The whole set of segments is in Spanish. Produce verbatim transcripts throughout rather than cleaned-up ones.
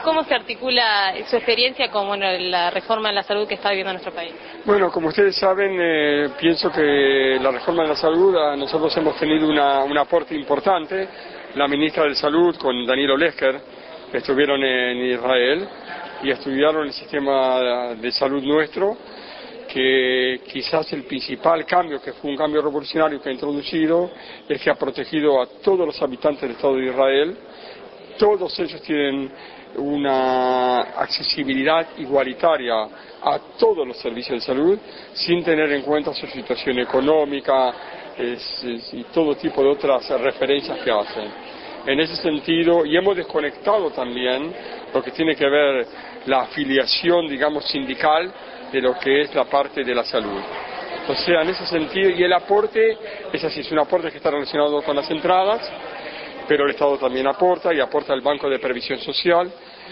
cómo se articula su experiencia con bueno, la reforma en la salud que está viviendo nuestro país? Bueno, como ustedes saben, eh, pienso que la reforma en la salud, a nosotros hemos tenido una, un aporte importante. La ministra de Salud con Daniel Olesker estuvieron en Israel y estudiaron el sistema de salud nuestro, que quizás el principal cambio, que fue un cambio revolucionario que ha introducido, es que ha protegido a todos los habitantes del Estado de Israel. Todos ellos tienen una accesibilidad igualitaria a todos los servicios de salud, sin tener en cuenta su situación económica es, es, y todo tipo de otras referencias que hacen. En ese sentido, y hemos desconectado también lo que tiene que ver la afiliación, digamos, sindical de lo que es la parte de la salud. O sea, en ese sentido, y el aporte, es así, es un aporte que está relacionado con las entradas, pero el Estado también aporta y aporta el Banco de Previsión Social,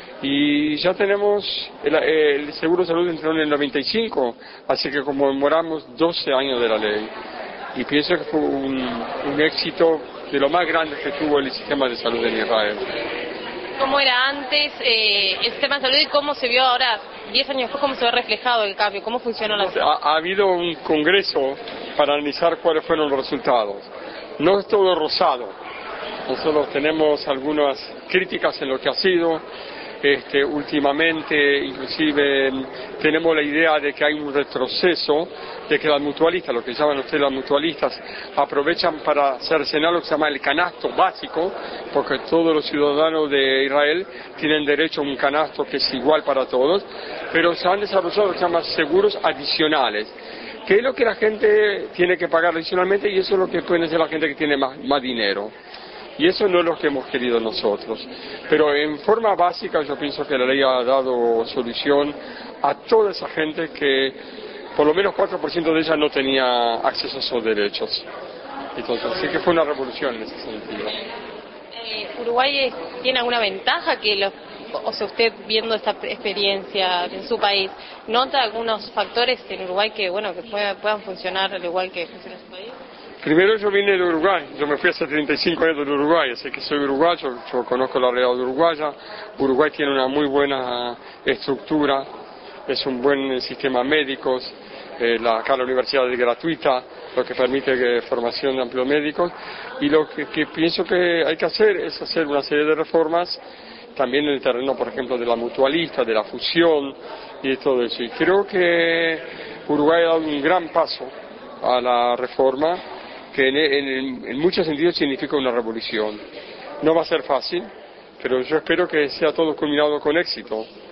y ya tenemos, el, el Seguro de Salud entró en el noventa y cinco, así que conmemoramos doce años de la ley, y pienso que fue un, un éxito de lo más grande que tuvo el sistema de salud en Israel. ¿Cómo era antes eh, el sistema de salud y cómo se vio ahora, diez años después, cómo se ve reflejado el cambio? ¿Cómo funcionó la salud? Ha, ha habido un congreso para analizar cuáles fueron los resultados. No es todo rosado. Nosotros tenemos algunas críticas en lo que ha sido. Este, últimamente, inclusive, tenemos la idea de que hay un retroceso, de que las mutualistas, lo que llaman ustedes las mutualistas, aprovechan para cercenar lo que se llama el canasto básico, porque todos los ciudadanos de Israel tienen derecho a un canasto que es igual para todos, pero se han desarrollado lo que se llama seguros adicionales, que es lo que la gente tiene que pagar adicionalmente, y eso es lo que puede hacer la gente que tiene más, más dinero. Y eso no es lo que hemos querido nosotros. Pero en forma básica yo pienso que la ley ha dado solución a toda esa gente que por lo menos cuatro por ciento de ella no tenía acceso a esos derechos. Entonces sí que fue una revolución en ese sentido. Eh, ¿Uruguay tiene alguna ventaja que los, o sea, usted viendo esta experiencia en su país, nota algunos factores en Uruguay que bueno que pueda, puedan funcionar al igual que funciona en su país? Primero yo vine de Uruguay, yo me fui hace treinta y cinco años de Uruguay, así que soy uruguayo, yo conozco la realidad de uruguaya. Uruguay tiene una muy buena estructura, es un buen sistema médico, eh, la, acá la universidad es gratuita, lo que permite eh, formación de amplios médicos, y lo que, que pienso que hay que hacer es hacer una serie de reformas, también en el terreno, por ejemplo, de la mutualista, de la fusión y de todo eso. Y creo que Uruguay ha dado un gran paso a la reforma, que en, en, en muchos sentidos significa una revolución. No va a ser fácil, pero yo espero que sea todo culminado con éxito.